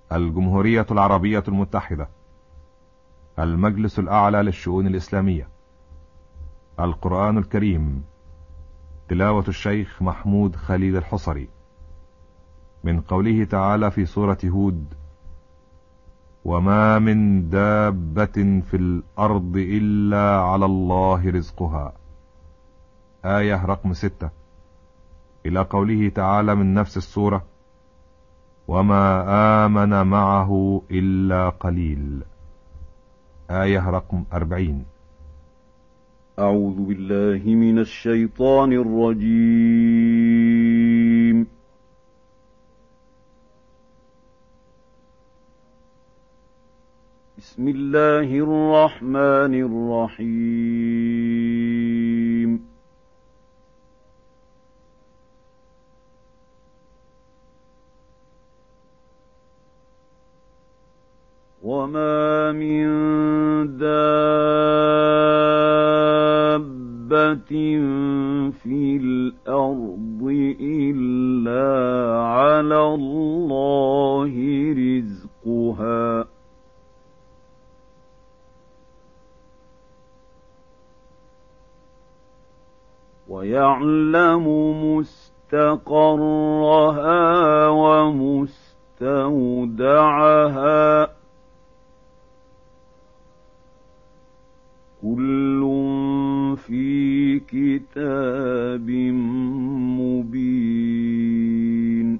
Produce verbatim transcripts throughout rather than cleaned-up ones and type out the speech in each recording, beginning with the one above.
الجمهورية العربية المتحدة، المجلس الأعلى للشؤون الإسلامية. القرآن الكريم، تلاوة الشيخ محمود خليل الحصري، من قوله تعالى في سورة هود: وما من دابة في الأرض إلا على الله رزقها، آية رقم ستة، إلى قوله تعالى من نفس السورة: وما آمن معه إلا قليل، آية رقم أربعين. أعوذ بالله من الشيطان الرجيم. بسم الله الرحمن الرحيم. وما من دابة في الأرض إلا على الله رزقها ويعلم مستقرها ومستودعها كل في كتاب مبين.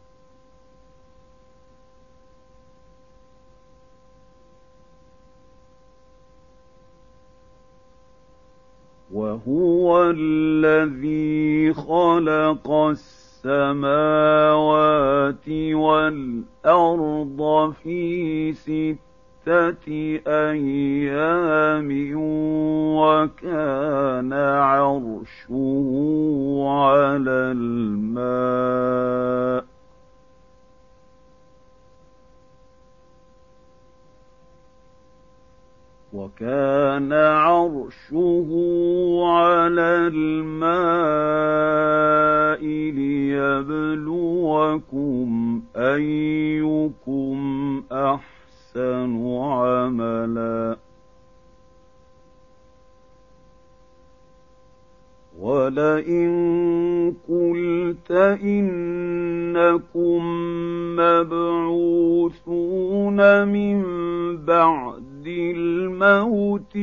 وهو الذي خلق السماوات والأرض في ستة أيام وكان عرشه على الماء وكان عرشه على الماء ليبلوكم أيكم أحسن عملا. ولئن قلت إنكم مبعوثون من بعد الموت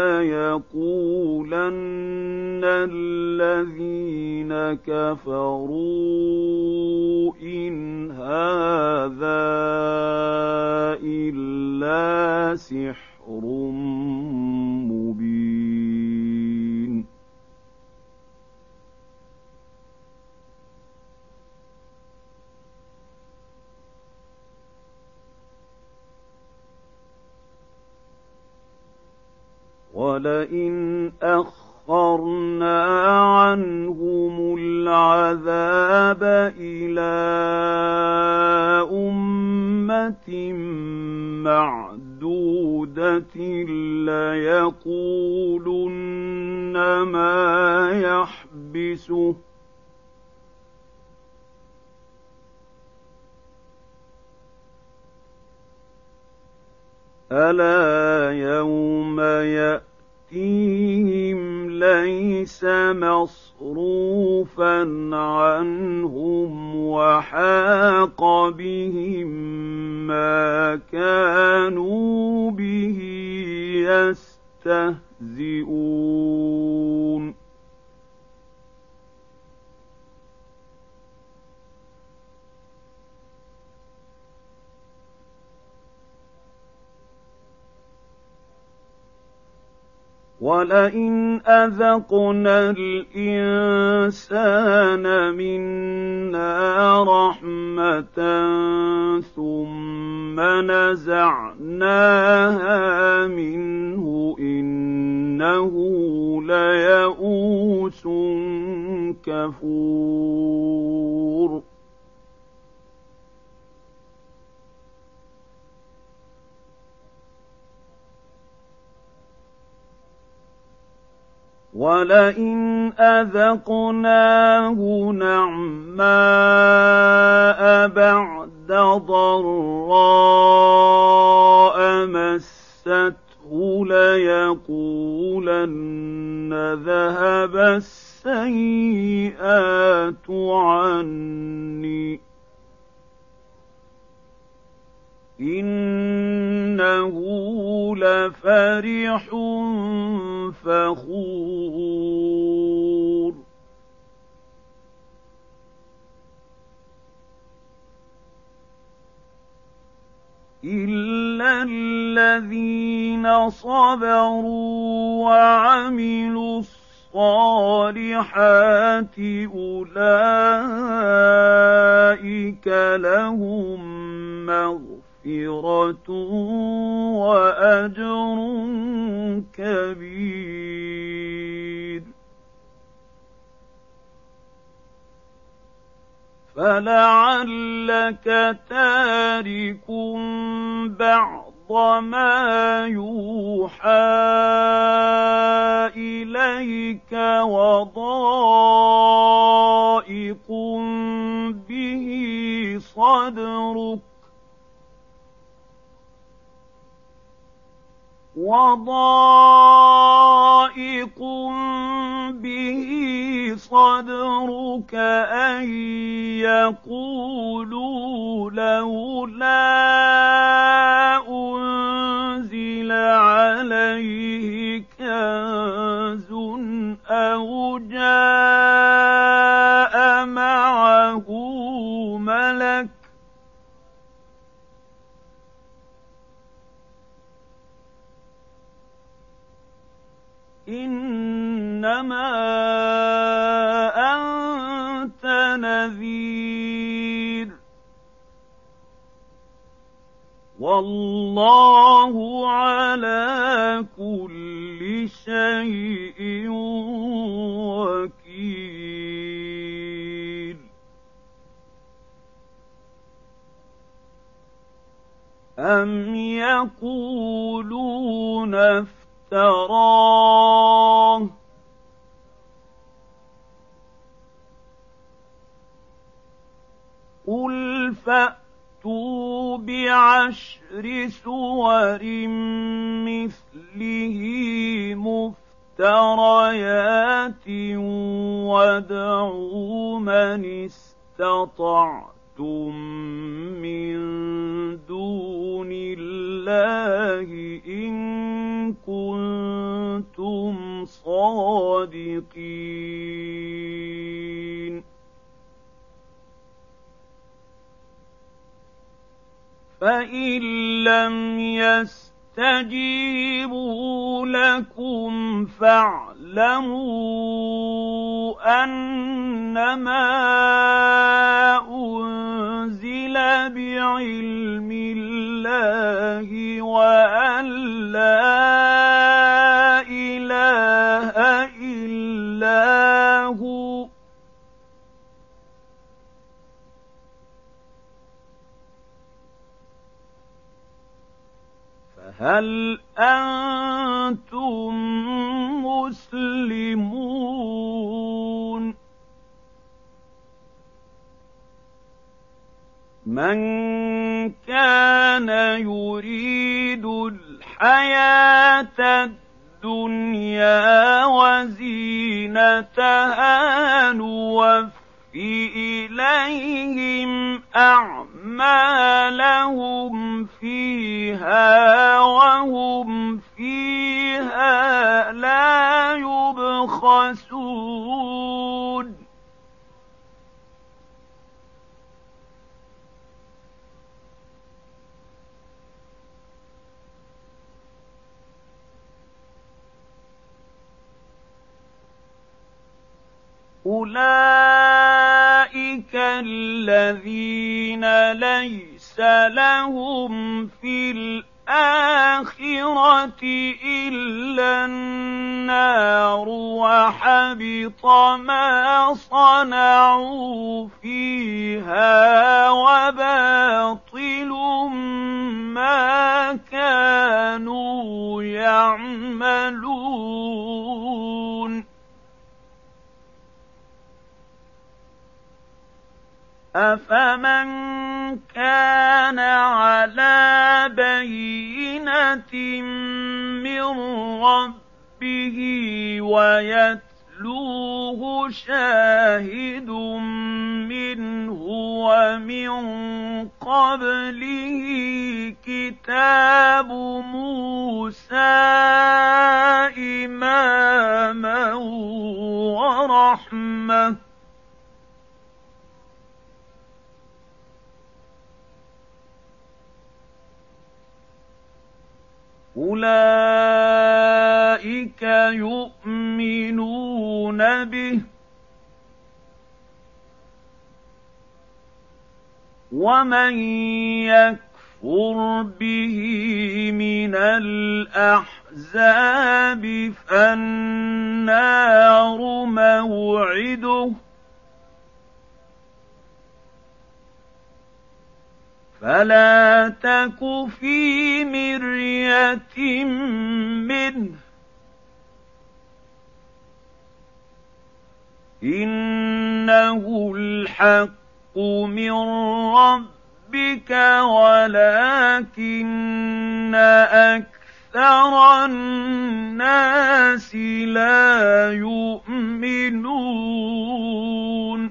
ليقولن الذين كفروا إن هذا إلا سحر مبين. ولئن أخرنا عنهم العذاب إلى أمة معدودة ليقولن ما يحبسه ألا يوم يأتيهم ليس مصروفا عنهم وحاق بهم ما كانوا به يستهزئون. ولئن أذقنا الإنسان منا رحمة ثم نزعناها منه إنه ليئوس كفور. ولئن أذقناه نعماء بعد ضراء مسته ليقولن ذهب السيئات عني إنه لفرح فخور إلا الذين صبروا وعملوا الصالحات أولئك لهم مغفرة وأجر كبير فلعلك تارك بعض ما يوحى إليك وضائق به صدرك وضائق به صدرك أن يقولوا لولا أنزل عليه كنز أو جاء معه ملك إنما أنت نذير والله على كل شيء وكيل أم يقولون افتراه قل فأتوا بعشر سور مثله مفتريات وادعوا من استطعتم من دون الله إن كنتم صادقين فإن لم يستجيبوا لكم فاعلموا أنما أنزل بعلم الله وأن لا إله إلا هو فهل أنتم مسلمون من كان يريد الحياة الدنيا وزينتها نوفي إليهم أعمالهم فيها وهم فيها لا يبخسون أولئك الذين ليس لهم في الآخرة إلا النار وحبط ما صنعوا فيها وباطل ما كانوا يعملون أفمن كان على بينة من ربه ويتلوه شاهد منه ومن قبله كتاب موسى إماما ورحمة أولئك يؤمنون به ومن يكفر به من الأحزاب فالنار موعده فلا تك في مرية منه إنه الحق من ربك ولكن أكثر الناس لا يؤمنون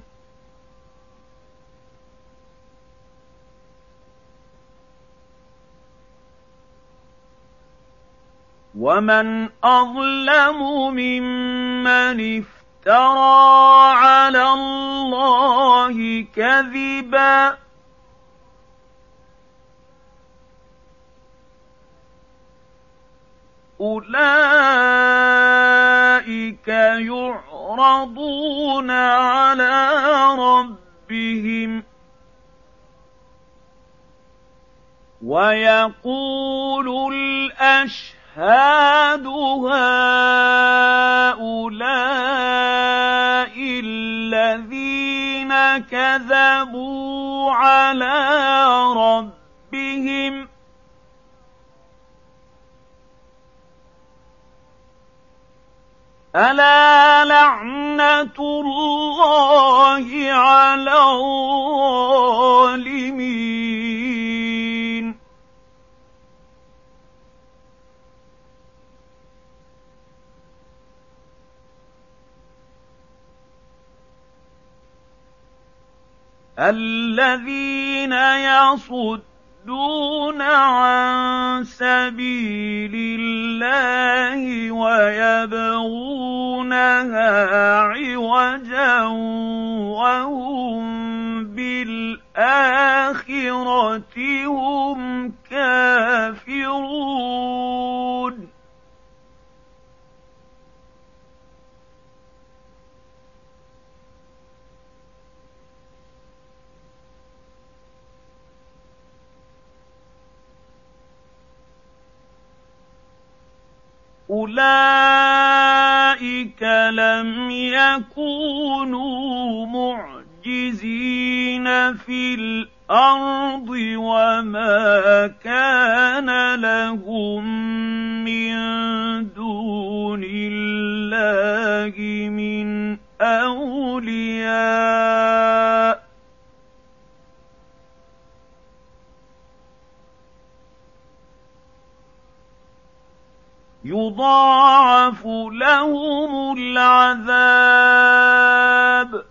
ومن أظلم ممن افترى على الله كذبا أولئك يعرضون على ربهم ويقول الأشهاد هؤلاء الذين كذبوا على ربهم ألا لعنة الله على الظالمين الذين يصدون عن سبيل الله ويبغونها عوجا وهم بالآخرة هم كافرون أولئك لم يكونوا معجزين في الأرض وما كان لهم من دون الله من أولياء يضاعف لهم العذاب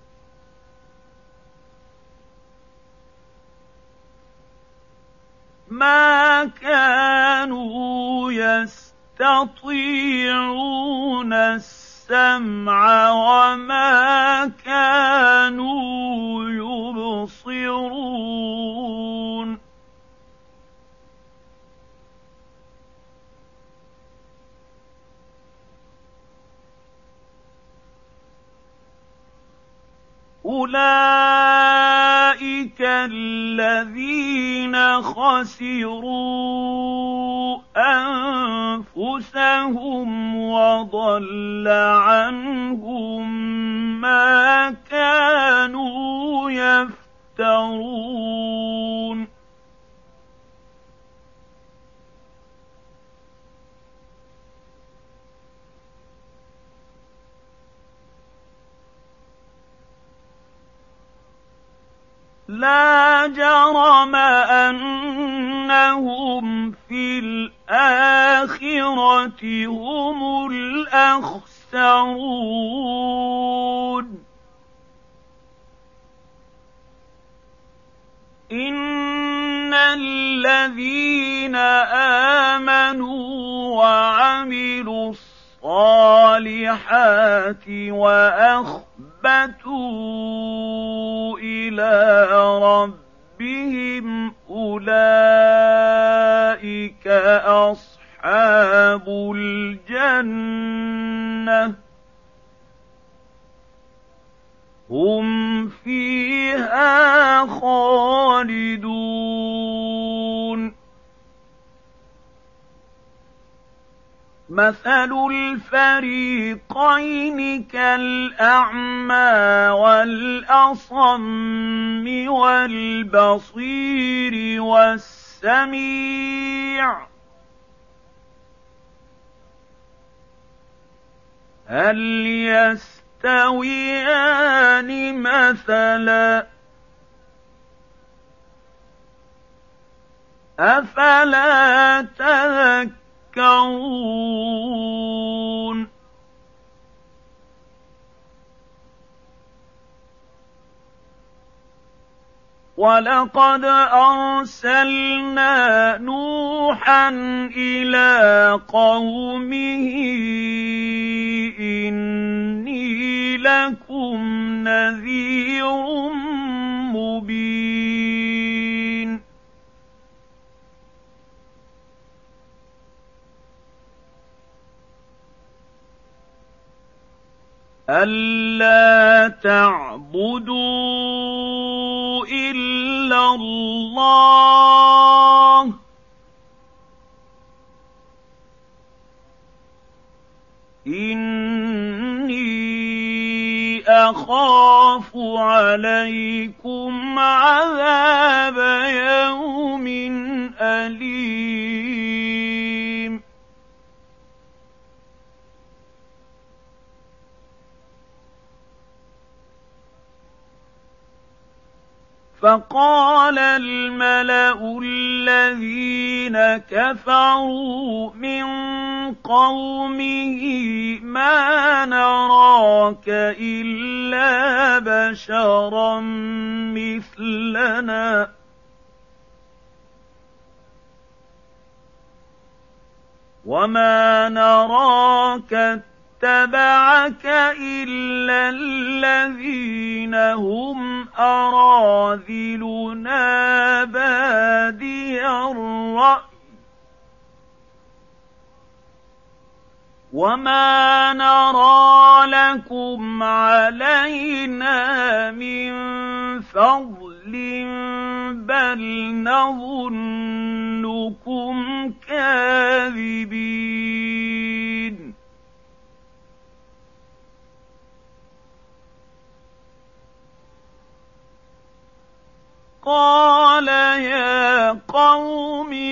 ما كانوا يستطيعون السمع وما كانوا يبصرون أولئك الذين خسروا أنفسهم وضل عنهم ما كانوا يفترون لا جرم أنهم في الآخرة هم الأخسرون إن الذين آمنوا وعملوا الصالحات وأخبتوا إلى ربهم أولئك أصحاب الجنة هم فيها خالدون مثل الفريقين كالأعمى والأصم والبصير والسميع هل يستويان مثلا أفلا تذكرون ولقد أرسلنا نوحا إلى قومه إني لكم نذير مبين ألا تعبدوا إلا الله إني أخاف عليكم عذاب يوم أليم فقال الملأ الذين كفروا من قومه ما نراك إلا بشرا مثلنا وما نراك اتبعك إلا الذين هم أراذلنا بادي الرأي وما نرى لكم علينا من فضل بل نظنكم كاذبين قال يا قوم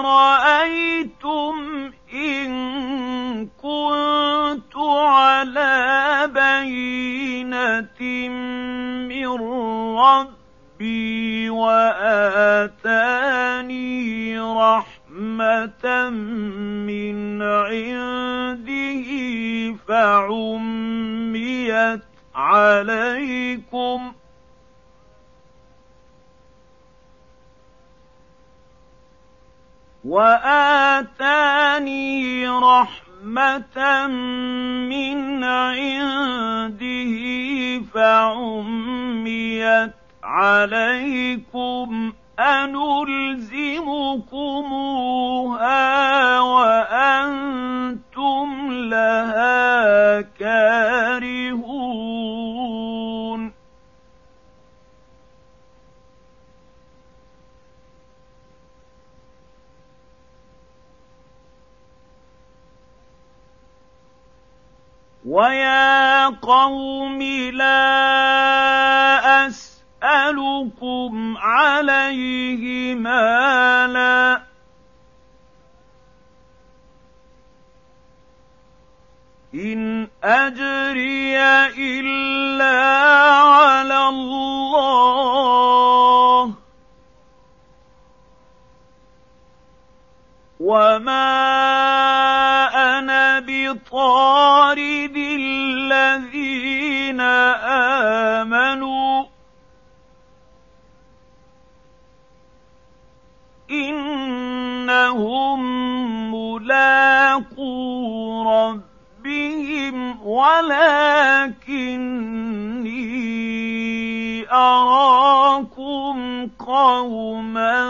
أرأيتم إن كنت على بينة من ربي وآتاني رحمة من عنده فعميت عليكم وآتاني رحمة من عنده فعميت عليكم أنلزمكموها وأنتم لها كارهون ويا قوم لا أسألكم عليه مالا إن أجري إلا على الله وما أنا بطارد الذين آمنوا إنهم ملاقو ربهم ولكني أراكم قوما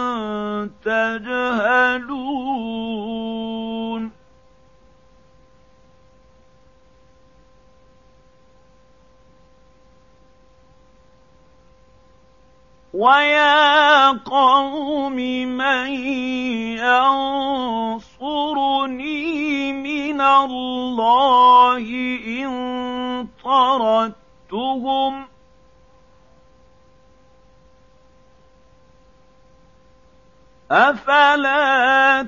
تجهلون ويا قوم من ينصرني من الله إن طردتهم أفلا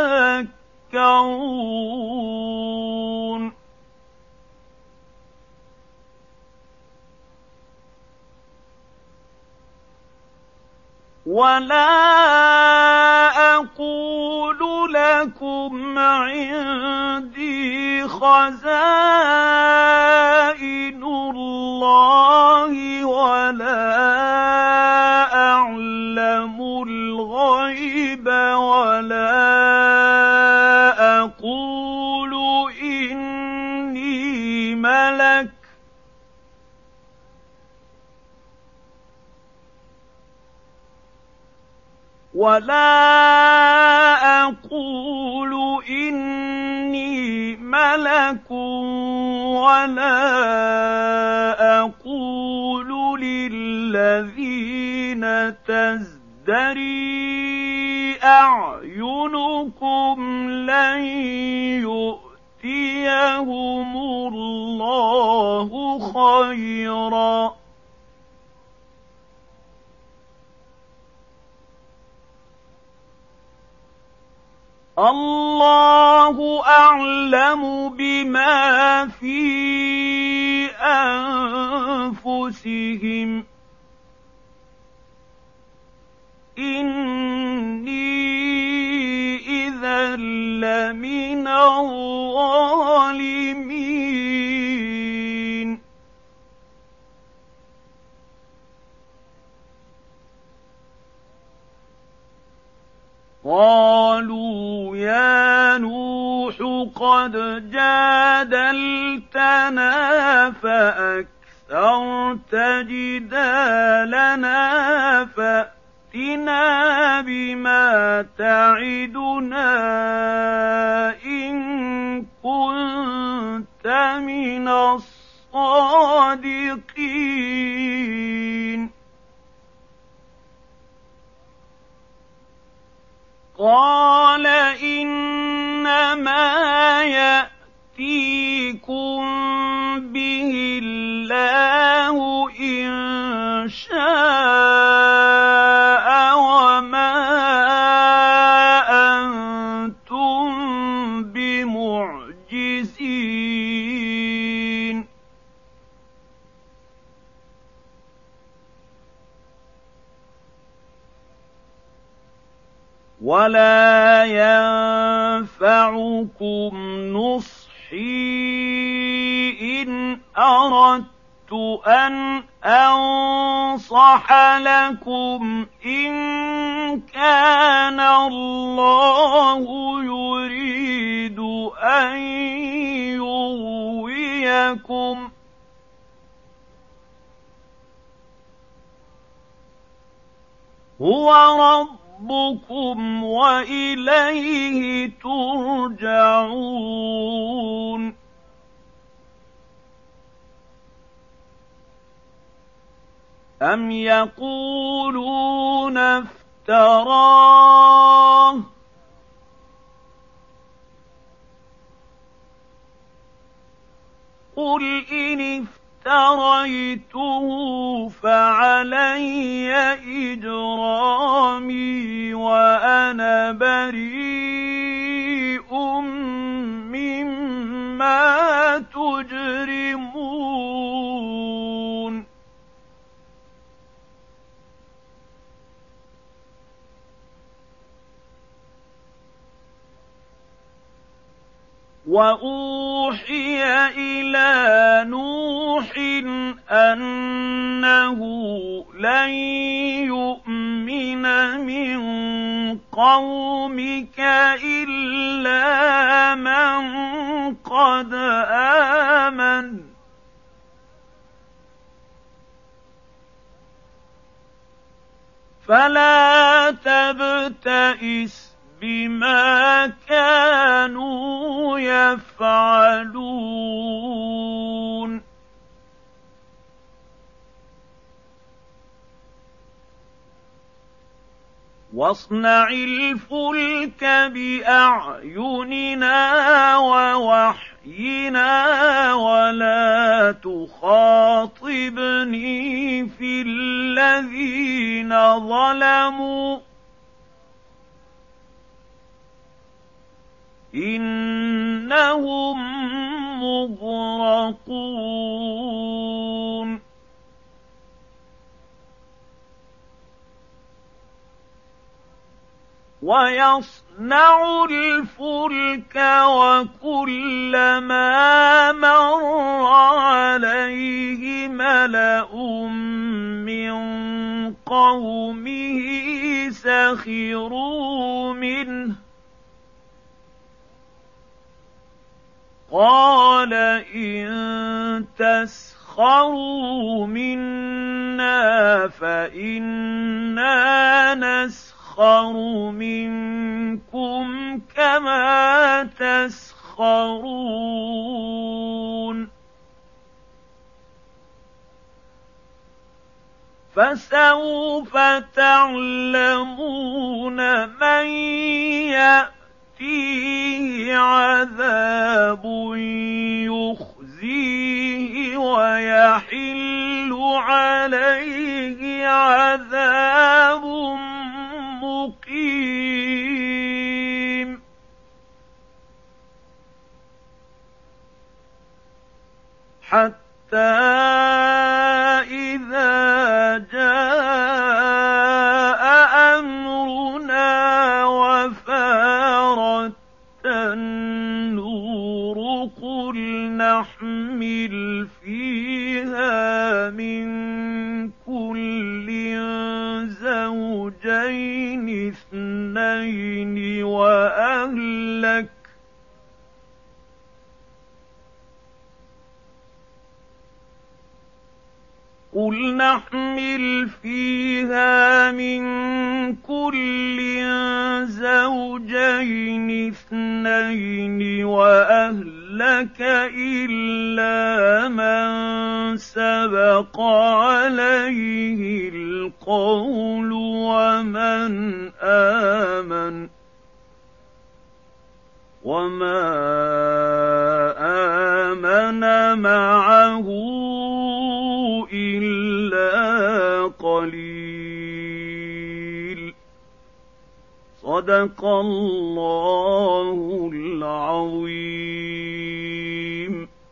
تذكرون ولا أقول لكم عندي خزائن الله ولا أعلم الغيب ولا أقول إني ملك ولا أقول إني ملك ولا أقول للذين تزدري أعينكم لن يؤتيهم الله خيرا الله أعلم بما في أنفسهم إني إذا لمن الظالمين قالوا يا نوح قد جادلتنا فأكثرت جدالنا فأتنا بما تعدنا إن كنت من الصادقين قال إنما يأتيكم به الله إن شاء وما أنتم بمعجزين ولا ينفعكم نصحي إن أردت أن أنصح لكم إن كان الله يريد أن يغويكم هو رب ربكم وإليه ترجعون أم يقولون افتراه قل إن افتريته فعلي إجرامي وأنا بريء مما تجرمون وأوحي إلى نوح أنه لن يؤمن من قومك إلا من قد آمن فلا تبتئس بما كانوا يفعلون واصنع الفلك بأعيننا ووحينا ولا تخاطبني في الذين ظلموا إنهم مغرقون ويصنع الفلك وكلما مر عليه ملأ من قومه سخروا منه قال إن تسخروا منا فإنا نسخر منكم كما تسخرون فسوف تعلمون من يأتيه عذاب يخزيه ويحل عليه عذاب مقيم حتى إذا جاء أمرنا وفارت النور قل نحمل فيها من كل زوجين اثنين وأهلك قل نحمل فيها من كل زوجين اثنين وأهلك إلا من سبق عليه القول ومن آمن وما آمن معه إلا قليل صدق الله العظيم.